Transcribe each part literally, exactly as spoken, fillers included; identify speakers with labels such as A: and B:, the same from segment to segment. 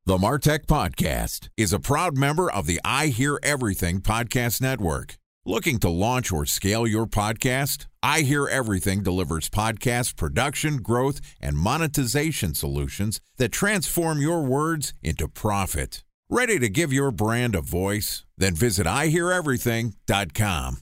A: The MarTech Podcast is a proud member of the I Hear Everything Podcast Network. Looking to launch or scale your podcast? I Hear Everything delivers podcast production, growth, and monetization solutions that transform your words into profit. Ready to give your brand a voice? Then visit I hear everything dot com.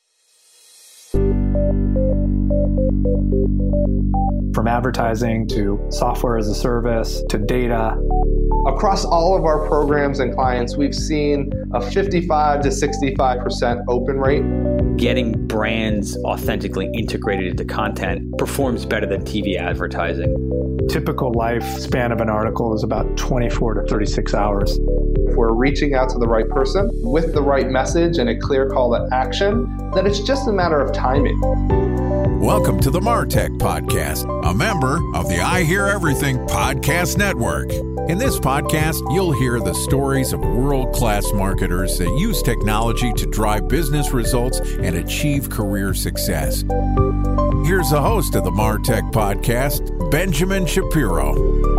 B: From advertising to software as a service to data.
C: Across all of our programs and clients, we've seen a fifty-five to sixty-five percent open rate.
D: Getting brands authentically integrated into content performs better than T V advertising.
B: Typical lifespan of an article is about twenty-four to thirty-six hours.
C: If we're reaching out to the right person with the right message and a clear call to action, then it's just a matter of timing.
A: Welcome to the MarTech Podcast, a member of the I Hear Everything Podcast Network. In this podcast, you'll hear the stories of world-class marketers that use technology to drive business results and achieve career success. Here's the host of the MarTech Podcast, Benjamin Shapiro.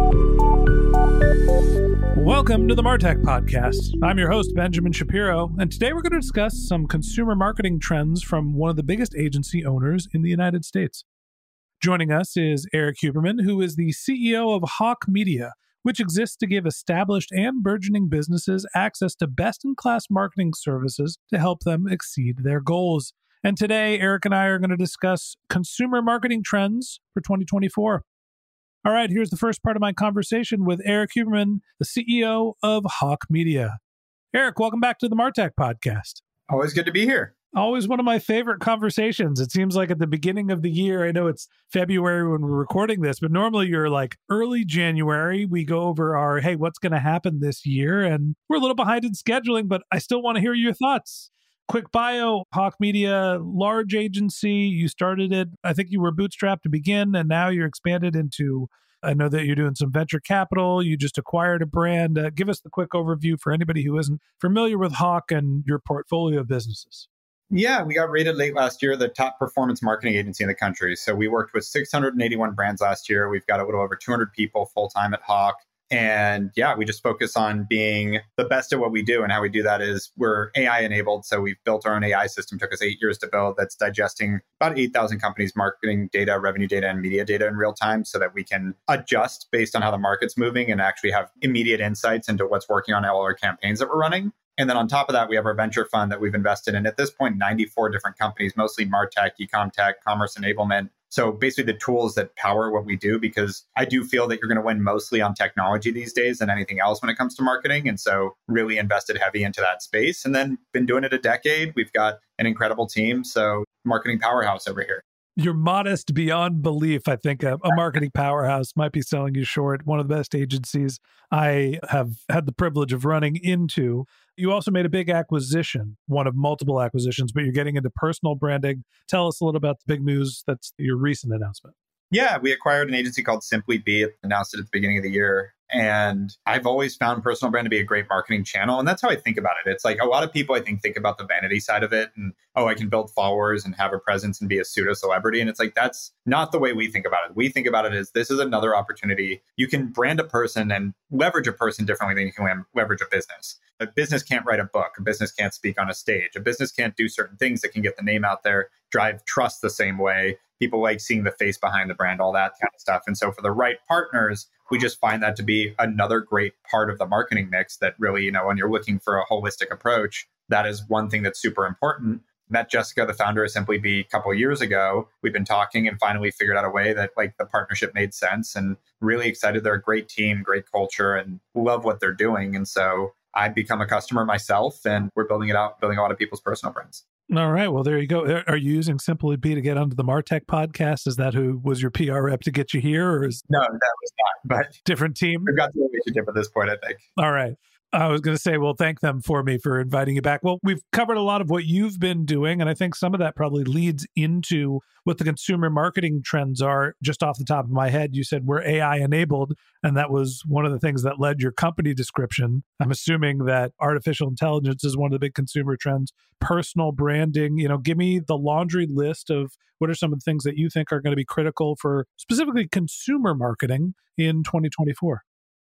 E: Welcome to the MarTech Podcast. I'm your host, Benjamin Shapiro, and today we're going to discuss some consumer marketing trends from one of the biggest agency owners in the United States. Joining us is Eric Huberman, who is the C E O of Hawk Media, which exists to give established and burgeoning businesses access to best-in-class marketing services to help them exceed their goals. And today, Eric and I are going to discuss consumer marketing trends for twenty twenty-four. All right, here's the first part of my conversation with Eric Huberman, the C E O of Hawk Media. Eric, welcome back to the MarTech Podcast.
F: Always good to be here.
E: Always one of my favorite conversations. It seems like at the beginning of the year, I know it's February when we're recording this, but normally you're like early January. We go over our, hey, what's going to happen this year? And we're a little behind in scheduling, but I still want to hear your thoughts. Quick bio, Hawk Media, large agency. You started it, I think you were bootstrapped to begin, and now you're expanded into, I know that you're doing some venture capital. You just acquired a brand. Uh, give us the quick overview for anybody who isn't familiar with Hawk and your portfolio of businesses.
F: Yeah, we got rated late last year the top performance marketing agency in the country. So we worked with six hundred eighty-one brands last year. We've got a little over two hundred people full-time at Hawk. And yeah, we just focus on being the best at what we do. And how we do that is we're A I enabled. So we've built our own A I system. Took us eight years to build. That's digesting about eight thousand companies' marketing data, revenue data, and media data in real time so that we can adjust based on how the market's moving and actually have immediate insights into what's working on all our campaigns that we're running. And then on top of that, we have our venture fund that we've invested in at this point, ninety-four different companies, mostly MarTech, e-com tech, commerce enablement. So basically the tools that power what we do, because I do feel that you're going to win mostly on technology these days than anything else when it comes to marketing. And so really invested heavy into that space and then been doing it a decade. We've got an incredible team. So marketing powerhouse over here.
E: You're modest beyond belief. I think a, a marketing powerhouse might be selling you short. One of the best agencies I have had the privilege of running into. You also made a big acquisition, one of multiple acquisitions, but you're getting into personal branding. Tell us a little about the big news. That's your recent announcement.
F: Yeah, we acquired an agency called Simply Be, announced it at the beginning of the year. And I've always found personal brand to be a great marketing channel. And that's how I think about it. It's like a lot of people, I think, think about the vanity side of it. And, oh, I can build followers and have a presence and be a pseudo celebrity. And it's like, that's not the way we think about it. We think about it as this is another opportunity. You can brand a person and leverage a person differently than you can leverage a business. A business can't write a book. A business can't speak on a stage. A business can't do certain things that can get the name out there, drive trust the same way. People like seeing the face behind the brand, all that kind of stuff. And so for the right partners, we just find that to be another great part of the marketing mix that really, you know, when you're looking for a holistic approach, that is one thing that's super important. Met Jessica, the founder of Simply Be, a couple of years ago. We've been talking and finally figured out a way that like the partnership made sense and really excited. They're a great team, great culture, and love what they're doing. And so I've become a customer myself and we're building it out, building a lot of people's personal brands.
E: All right. Well, there you go. Are you using Simply Be to get onto the MarTech Podcast? Is that who was your P R rep to get you here? Or is
F: No, that was not. But
E: different team?
F: We've got the relationship at this point, I think.
E: All right. I was going to say, well, thank them for me for inviting you back. Well, we've covered a lot of what you've been doing, and I think some of that probably leads into what the consumer marketing trends are. Just off the top of my head, you said we're A I enabled, and that was one of the things that led your company description. I'm assuming that artificial intelligence is one of the big consumer trends. Personal branding, you know, give me the laundry list of what are some of the things that you think are going to be critical for specifically consumer marketing in twenty twenty-four.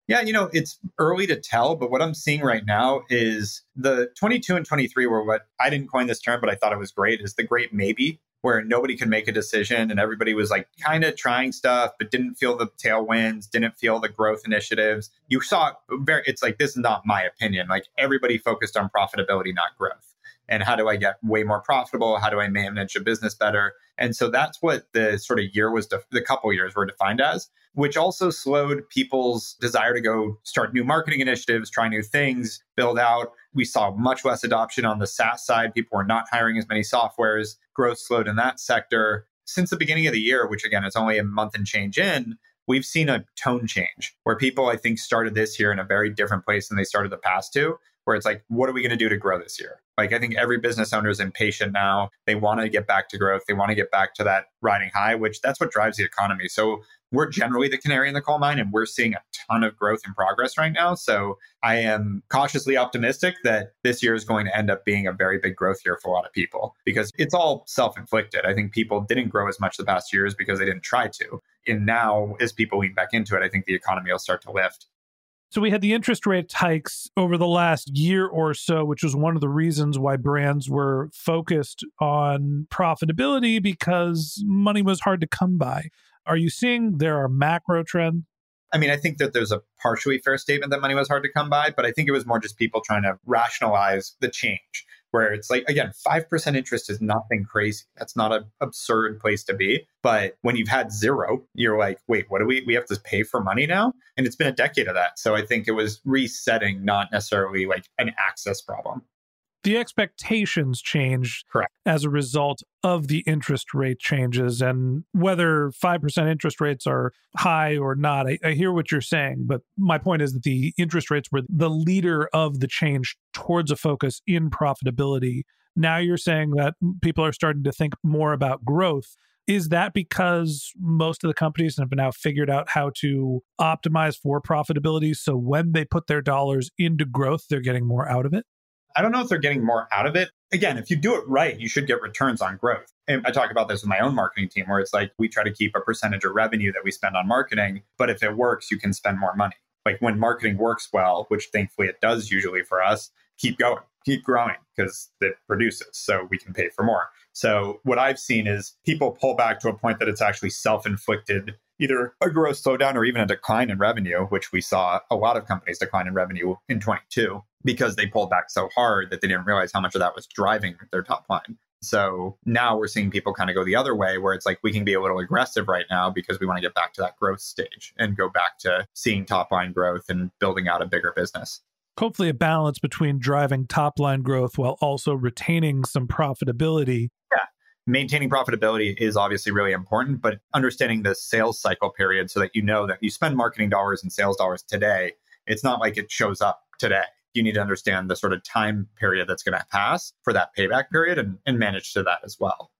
F: Yeah, you know, it's early to tell, but what I'm seeing right now is the twenty-two and twenty-three were what I didn't coin this term, but I thought it was great, is the great maybe, where nobody could make a decision and everybody was like kind of trying stuff, but didn't feel the tailwinds, didn't feel the growth initiatives. You saw very, it's like, this is not my opinion. Like everybody focused on profitability, not growth. And how do I get way more profitable? How do I manage a business better? And so that's what the sort of year was, def- the couple years were defined as, which also slowed people's desire to go start new marketing initiatives, try new things, build out. We saw much less adoption on the SaaS side. People were not hiring as many softwares. Growth slowed in that sector. Since the beginning of the year, which again, is only a month and change in, we've seen a tone change where people, I think, started this year in a very different place than they started the past two, where it's like, what are we going to do to grow this year? Like, I think every business owner is impatient now. They want to get back to growth. They want to get back to that riding high, which that's what drives the economy. So we're generally the canary in the coal mine, and we're seeing a ton of growth and progress right now. So I am cautiously optimistic that this year is going to end up being a very big growth year for a lot of people, because it's all self-inflicted. I think people didn't grow as much the past years because they didn't try to. And now, as people lean back into it, I think the economy will start to lift.
E: So we had the interest rate hikes over the last year or so, which was one of the reasons why brands were focused on profitability, because money was hard to come by. Are you seeing there are macro trends?
F: I mean, I think that there's a partially fair statement that money was hard to come by, but I think it was more just people trying to rationalize the change, where it's like, again, five percent interest is nothing crazy. That's not an absurd place to be. But when you've had zero, you're like, wait, what do we, we have to pay for money now? And it's been a decade of that. So I think it was resetting, not necessarily like an access problem.
E: The expectations changed
F: Correct.
E: As a result of the interest rate changes, and whether five percent interest rates are high or not, I, I hear what you're saying, but my point is that the interest rates were the leader of the change towards a focus in profitability. Now you're saying that people are starting to think more about growth. Is that because most of the companies have now figured out how to optimize for profitability, so when they put their dollars into growth, they're getting more out of it?
F: I don't know if they're getting more out of it. Again, if you do it right, you should get returns on growth. And I talk about this with my own marketing team, where it's like, we try to keep a percentage of revenue that we spend on marketing, but if it works, you can spend more money. Like when marketing works well, which thankfully it does usually for us, keep going, keep growing, because it produces, so we can pay for more. So what I've seen is people pull back to a point that it's actually self-inflicted, either a growth slowdown or even a decline in revenue, which we saw a lot of companies decline in revenue in twenty-two because they pulled back so hard that they didn't realize how much of that was driving their top line. So now we're seeing people kind of go the other way, where it's like, we can be a little aggressive right now because we want to get back to that growth stage and go back to seeing top line growth and building out a bigger business.
E: Hopefully a balance between driving top line growth while also retaining some profitability.
F: Yeah. Maintaining profitability is obviously really important, but understanding the sales cycle period so that you know that you spend marketing dollars and sales dollars today, it's not like it shows up today. You need to understand the sort of time period that's going to pass for that payback period and, and manage to that as well.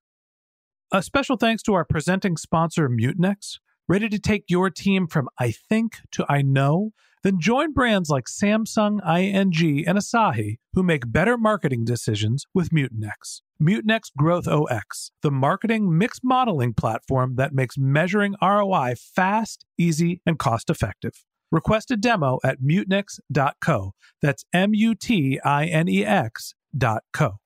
E: A special thanks to our presenting sponsor, Mutinex. Ready to take your team from I think to I know? Then join brands like Samsung, I N G, and Asahi who make better marketing decisions with Mutinex. Mutinex Growth O X, the marketing mix modeling platform that makes measuring R O I fast, easy, and cost-effective. Request a demo at mutinex dot co. That's M U T I N E X dot co.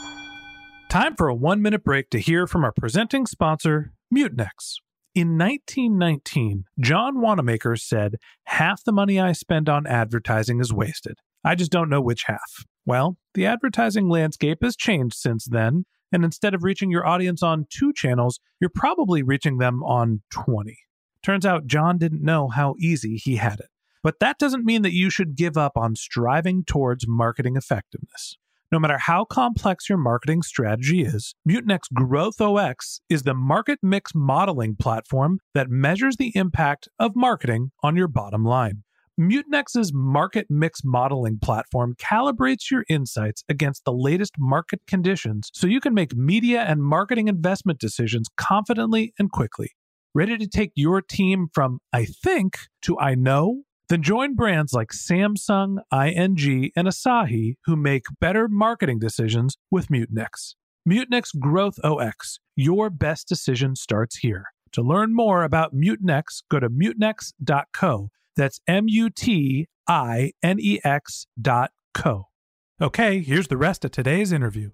E: Time for a one-minute break to hear from our presenting sponsor, Mutinex. In nineteen nineteen, John Wanamaker said, "Half the money I spend on advertising is wasted. I just don't know which half." Well, the advertising landscape has changed since then, and instead of reaching your audience on two channels, you're probably reaching them on twenty. Turns out John didn't know how easy he had it. But that doesn't mean that you should give up on striving towards marketing effectiveness. No matter how complex your marketing strategy is, Mutinex Growth O X is the market mix modeling platform that measures the impact of marketing on your bottom line. Mutinex's market mix modeling platform calibrates your insights against the latest market conditions so you can make media and marketing investment decisions confidently and quickly. Ready to take your team from I think to I know? Then join brands like Samsung, I N G, and Asahi who make better marketing decisions with Mutinex. Mutinex Growth O X. Your best decision starts here. To learn more about Mutinex, go to mutinex dot co. That's M U T I N E X dot co. Okay, here's the rest of today's interview.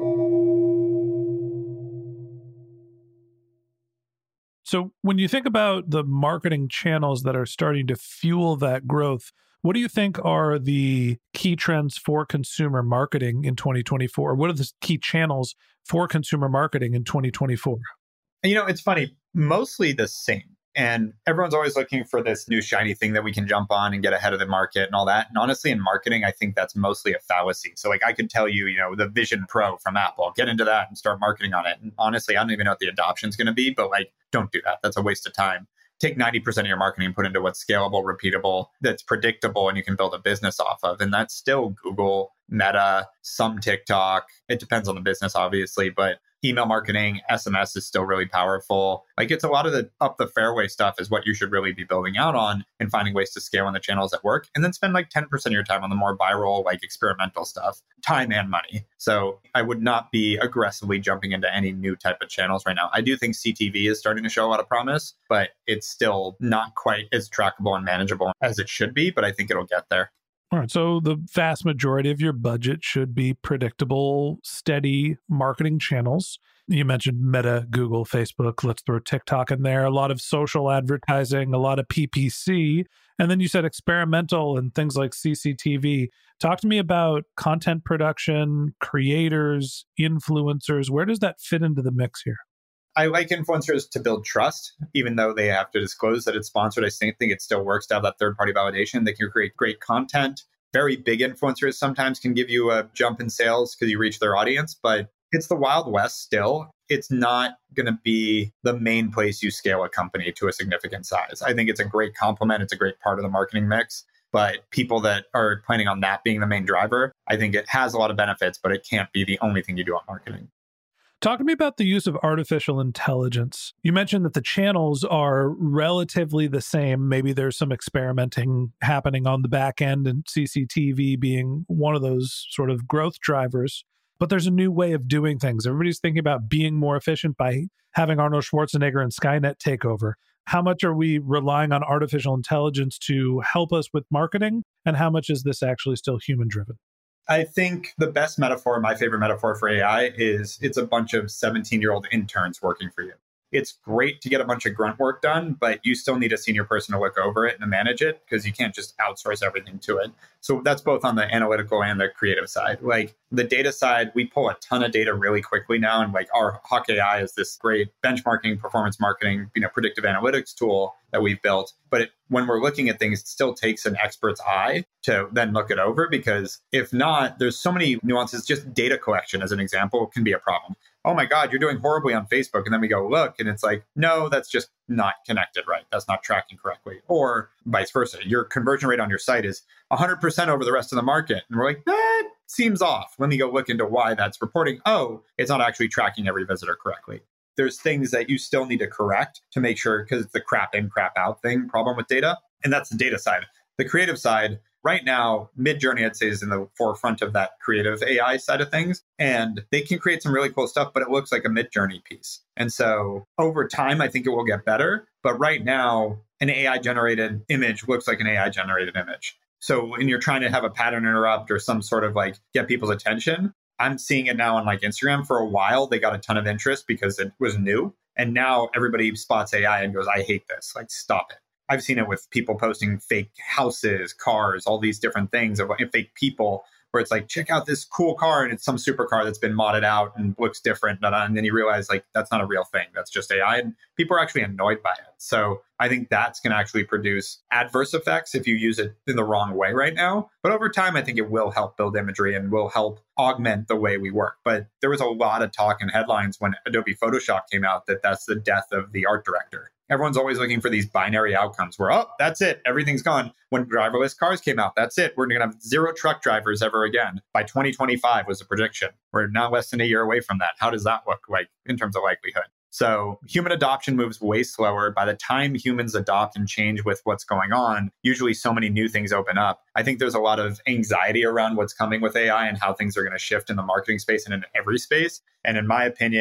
E: So when you think about the marketing channels that are starting to fuel that growth, what do you think are the key trends for consumer marketing in twenty twenty-four? What are the key channels for consumer marketing in twenty twenty-four?
F: You know, it's funny, mostly the same. And everyone's always looking for this new shiny thing that we can jump on and get ahead of the market and all that. And honestly, in marketing, I think that's mostly a fallacy. So like I could tell you, you know, the Vision Pro from Apple, get into that and start marketing on it. And honestly, I don't even know what the adoption is going to be, but like, don't do that. That's a waste of time. Take ninety percent of your marketing and put into what's scalable, repeatable, that's predictable, and you can build a business off of. And that's still Google, Meta, some TikTok. It depends on the business, obviously, but email marketing, S M S is still really powerful. Like it's a lot of the up the fairway stuff is what you should really be building out on and finding ways to scale on the channels that work. And then spend like ten percent of your time on the more viral, like experimental stuff, time and money. So I would not be aggressively jumping into any new type of channels right now. I do think C T V is starting to show a lot of promise, but it's still not quite as trackable and manageable as it should be, but I think it'll get there.
E: All right. So the vast majority of your budget should be predictable, steady marketing channels. You mentioned Meta, Google, Facebook. Let's throw TikTok in there. A lot of social advertising, a lot of P P C. And then you said experimental and things like C C T V. Talk to me about content production, creators, influencers. Where does that fit into the mix here?
F: I like influencers to build trust, even though they have to disclose that it's sponsored. I think it still works to have that third-party validation. They can create great content. Very big influencers sometimes can give you a jump in sales because you reach their audience, but it's the Wild West still. It's not going to be the main place you scale a company to a significant size. I think it's a great complement. It's a great part of the marketing mix. But people that are planning on that being the main driver, I think it has a lot of benefits, but it can't be the only thing you do on marketing.
E: Talk to me about the use of artificial intelligence. You mentioned that the channels are relatively the same. Maybe there's some experimenting happening on the back end and C C T V being one of those sort of growth drivers. But there's a new way of doing things. Everybody's thinking about being more efficient by having Arnold Schwarzenegger and Skynet take over. How much are we relying on artificial intelligence to help us with marketing? And how much is this actually still human-driven?
F: I think the best metaphor, my favorite metaphor for A I is it's a bunch of seventeen-year-old interns working for you. It's great to get a bunch of grunt work done, but you still need a senior person to look over it and to manage it because you can't just outsource everything to it. So that's both on the analytical and the creative side. Like the data side, we pull a ton of data really quickly now. And like our Hawk A I is this great benchmarking, performance marketing, you know, predictive analytics tool that we've built. But it, when we're looking at things, it still takes an expert's eye to then look it over, because if not, there's so many nuances. Just data collection, as an example, can be a problem. Oh my God, you're doing horribly on Facebook. And then we go look and it's like, no, that's just not connected right. That's not tracking correctly. Or vice versa. Your conversion rate on your site is one hundred percent over the rest of the market. And we're like, that seems off. Let me go look into why that's reporting. Oh, it's not actually tracking every visitor correctly. There's things that you still need to correct to make sure, because it's the crap in, crap out thing problem with data. And that's the data side. The creative side, right now, Midjourney, I'd say, is in the forefront of that creative A I side of things. And they can create some really cool stuff, but it looks like a Midjourney piece. And so over time, I think it will get better. But right now, an A I-generated image looks like an A I-generated image. So when you're trying to have a pattern interrupt or some sort of like get people's attention, I'm seeing it now on like Instagram. For a while, they got a ton of interest because it was new. And now everybody spots A I and goes, I hate this. Like, stop it. I've seen it with people posting fake houses, cars, all these different things of fake people, where it's like, check out this cool car, and it's some supercar that's been modded out and looks different. And then you realize like that's not a real thing. That's just A I. And people are actually annoyed by it. So I think that's going to actually produce adverse effects if you use it in the wrong way right now. But over time, I think it will help build imagery and will help augment the way we work. But there was a lot of talk and headlines when Adobe Photoshop came out that that's the death of the art director. Everyone's always looking for these binary outcomes where, oh, that's it. Everything's gone. When driverless cars came out, that's it. We're going to have zero truck drivers ever again. By twenty twenty-five was a prediction. We're now less than a year away from that. How does that look like in terms of likelihood? So human adoption moves way slower. By the time humans adopt and change with what's going on, usually so many new things open up. I think there's a lot of anxiety around what's coming with A I and how things are going to shift in the marketing space and in every space. And in my opinion,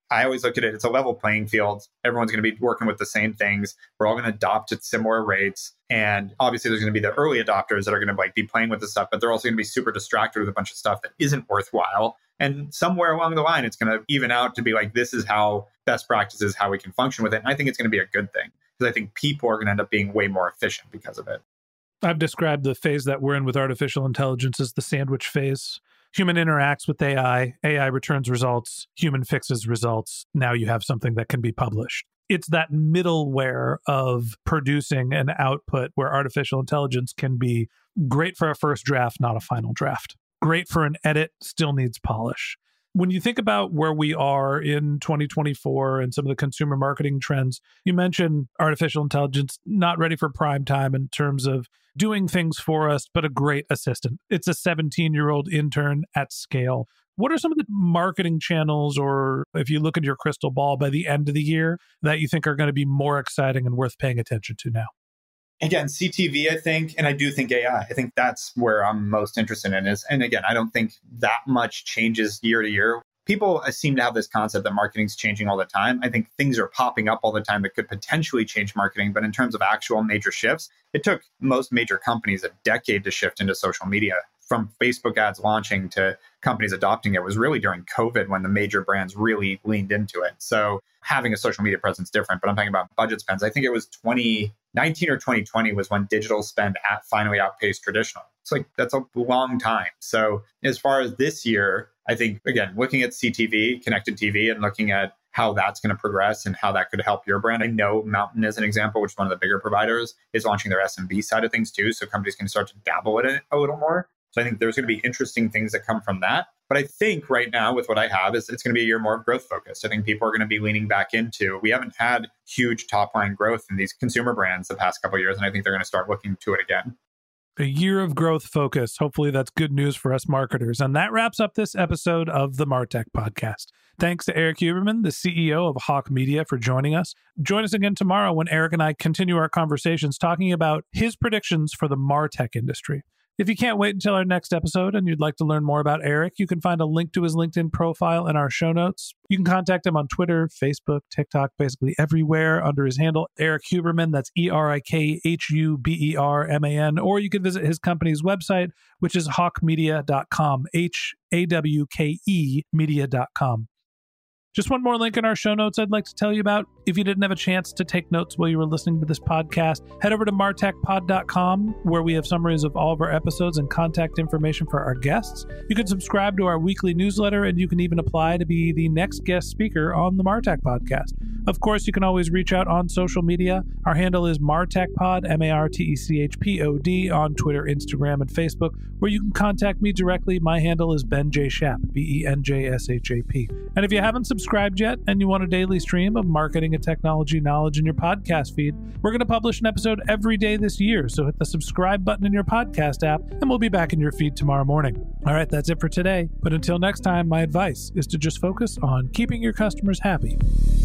F: I always look at it, it's a level playing field. Everyone's going to be working with the same things. We're all going to adopt at similar rates. And obviously there's going to be the early adopters that are going to like be playing with the stuff, but they're also going to be super distracted with a bunch of stuff that isn't worthwhile. And somewhere along the line, it's going to even out to be like, this is how best practices, how we can function with it. And I think it's going to be a good thing because I think people are going to end up being way more efficient because of it.
E: I've described the phase that we're in with artificial intelligence as the sandwich phase. Human interacts with A I, A I returns results, human fixes results. Now you have something that can be published. It's that middleware of producing an output where artificial intelligence can be great for a first draft, not a final draft. Great for an edit, still needs polish. When you think about where we are in twenty twenty-four and some of the consumer marketing trends, you mentioned artificial intelligence not ready for prime time in terms of doing things for us, but a great assistant. It's a seventeen-year-old intern at scale. What are some of the marketing channels, or if you look at your crystal ball by the end of the year, that you think are going to be more exciting and worth paying attention to now?
F: Again, C T V, I think, and I do think A I. I think that's where I'm most interested in is, and again, I don't think that much changes year to year. People seem to have this concept that marketing's changing all the time. I think things are popping up all the time that could potentially change marketing. But in terms of actual major shifts, it took most major companies a decade to shift into social media. From Facebook ads launching to companies adopting it was really during COVID when the major brands really leaned into it. So having a social media presence is different, but I'm talking about budget spends. I think it was twenty nineteen or twenty twenty was when digital spend at finally outpaced traditional. It's like, that's a long time. So as far as this year, I think, again, looking at C T V, connected T V, and looking at how that's going to progress and how that could help your brand. I know Mountain, as an example, which is one of the bigger providers, is launching their S M B side of things too. So companies can start to dabble in it a little more. So I think there's going to be interesting things that come from that. But I think right now with what I have is it's going to be a year more of growth focused. I think people are going to be leaning back into, we haven't had huge top line growth in these consumer brands the past couple of years. And I think they're going to start looking to it again.
E: A year of growth focus. Hopefully that's good news for us marketers. And that wraps up this episode of the MarTech Podcast. Thanks to Eric Huberman, the C E O of Hawk Media, for joining us. Join us again tomorrow when Eric and I continue our conversations talking about his predictions for the MarTech industry. If you can't wait until our next episode and you'd like to learn more about Eric, you can find a link to his LinkedIn profile in our show notes. You can contact him on Twitter, Facebook, TikTok, basically everywhere under his handle, Eric Huberman. That's E R I K H U B E R M A N. Or you can visit his company's website, which is hawk media dot com, H A W K E media dot com. Just one more link in our show notes I'd like to tell you about. If you didn't have a chance to take notes while you were listening to this podcast, head over to martech pod dot com, where we have summaries of all of our episodes and contact information for our guests. You can subscribe to our weekly newsletter, and you can even apply to be the next guest speaker on the MarTech Podcast. Of course, you can always reach out on social media. Our handle is MarTechPod, M A R T E C H P O D, on Twitter, Instagram, and Facebook, where you can contact me directly. My handle is Ben J. Shap, B E N J S H A P. And if you haven't subscribed yet and you want a daily stream of marketing and technology knowledge in your podcast feed, we're going to publish an episode every day this year. So hit the subscribe button in your podcast app, and we'll be back in your feed tomorrow morning. All right, that's it for today. But until next time, my advice is to just focus on keeping your customers happy.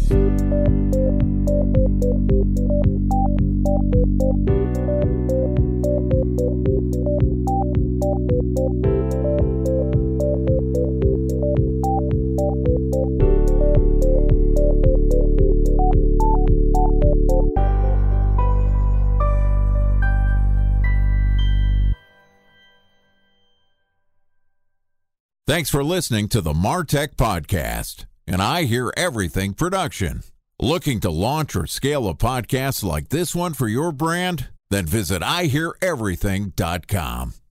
A: Thanks for listening to the MarTech Podcast, an I Hear Everything production. Looking to launch or scale a podcast like this one for your brand? Then visit I hear everything dot com.